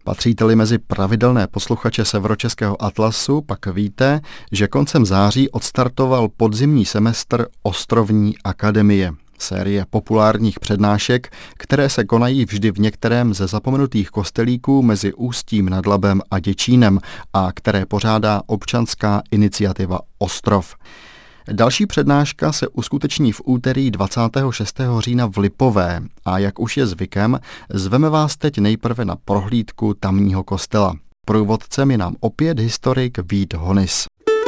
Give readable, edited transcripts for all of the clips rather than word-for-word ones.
Patříte-li mezi pravidelné posluchače Severočeského atlasu, pak víte, že koncem září odstartoval podzimní semestr Ostrovní akademie. Série populárních přednášek, které se konají vždy v některém ze zapomenutých kostelíků mezi Ústím nad Labem a Děčínem a které pořádá občanská iniciativa Ostrov. Další přednáška se uskuteční v úterý 26. října v Lipové a jak už je zvykem, zveme vás teď nejprve na prohlídku tamního kostela. Průvodcem je nám opět historik Vít Honis.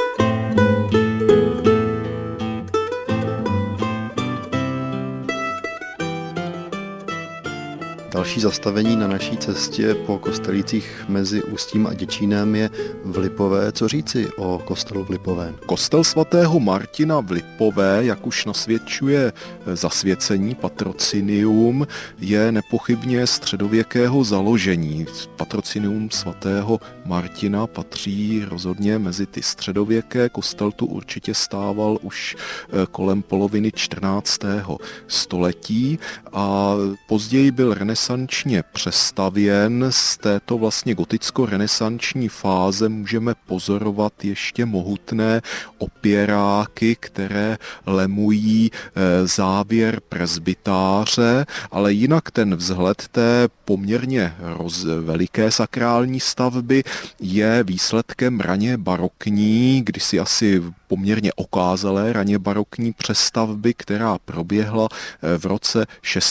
Další zastavení na naší cestě po kostelících mezi Ústím a Děčínem je v Lipové. Co říci o kostelu v Lipové? Kostel svatého Martina v Lipové, jak už nasvědčuje zasvěcení patrocinium, je nepochybně středověkého založení. Patrocinium svatého Martina patří rozhodně mezi ty středověké. Kostel tu určitě stával už kolem poloviny 14. století a později byl renesančně přestavěn. Z této vlastně goticko-renesanční fáze můžeme pozorovat ještě mohutné opěráky, které lemují závěr presbytáře, ale jinak ten vzhled té poměrně veliké sakrální stavby je výsledkem raně barokní, kdysi asi poměrně okázalé raně barokní přestavby, která proběhla v roce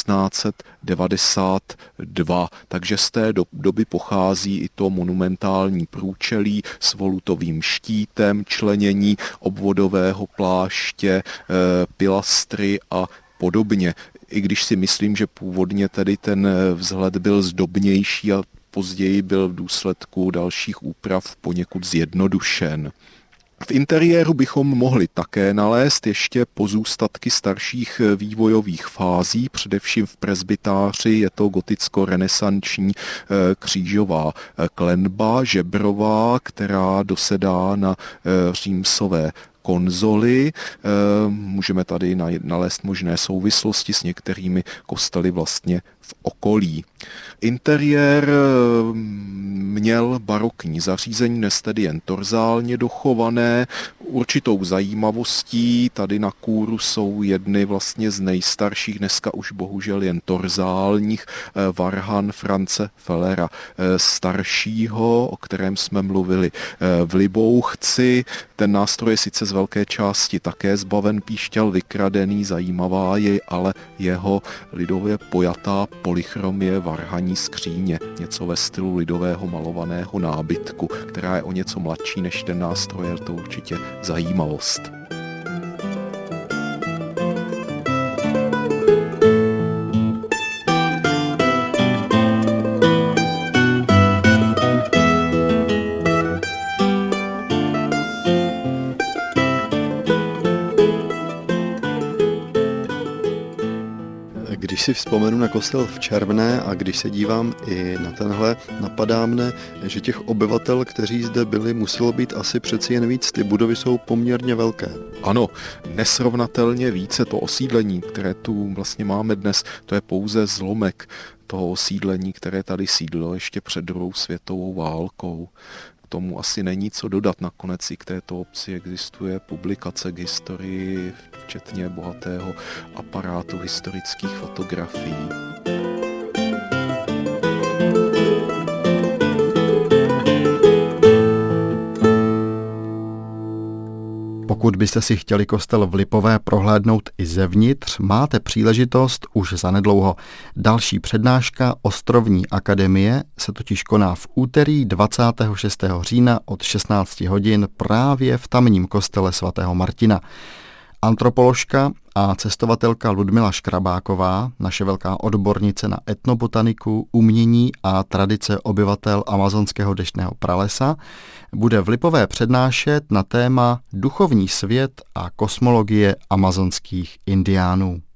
1692. Takže z té doby pochází i to monumentální průčelí s volutovým štítem, členění obvodového pláště, pilastry a podobně. I když si myslím, že původně tedy ten vzhled byl zdobnější a později byl v důsledku dalších úprav poněkud zjednodušen. V interiéru bychom mohli také nalézt ještě pozůstatky starších vývojových fází, především v presbytáři je to goticko-renesanční křížová klenba žebrová, která dosedá na římsové konzoly. Můžeme tady nalézt možné souvislosti s některými kostely vlastně v okolí. Interiér měl barokní zařízení, dnes tedy jen torzálně dochované. Určitou zajímavostí tady na kůru jsou jedny vlastně z nejstarších, dneska už bohužel jen torzálních, varhan France Fellera staršího, o kterém jsme mluvili v Libouchci. Ten nástroj je sice z velké části také zbaven píšťal, vykradený, zajímavá je ale jeho lidově pojatá polychromie varhaní skříně, něco ve stylu lidového malovaného nábytku, která je o něco mladší než ten nástroj, je to určitě zajímavost. Když si vzpomenu na kostel v Červné a když se dívám i na tenhle, napadá mne, že těch obyvatel, kteří zde byli, muselo být asi přeci jen víc. Ty budovy jsou poměrně velké. Ano, nesrovnatelně více to osídlení, které tu vlastně máme dnes, to je pouze zlomek toho osídlení, které tady sídlilo ještě před druhou světovou válkou. K tomu asi není co dodat. Nakonec i k této obci existuje publikace k historii, včetně bohatého aparátu historických fotografií. Pokud byste si chtěli kostel v Lipové prohlédnout i zevnitř, máte příležitost už zanedlouho. Další přednáška Ostrovní akademie se totiž koná v úterý 26. října od 16 hodin právě v tamním kostele svatého Martina. Antropoložka a cestovatelka Ludmila Škrabáková, naše velká odbornice na etnobotaniku, umění a tradice obyvatel amazonského deštného pralesa, bude v Lipové přednášet na téma duchovní svět a kosmologie amazonských indiánů.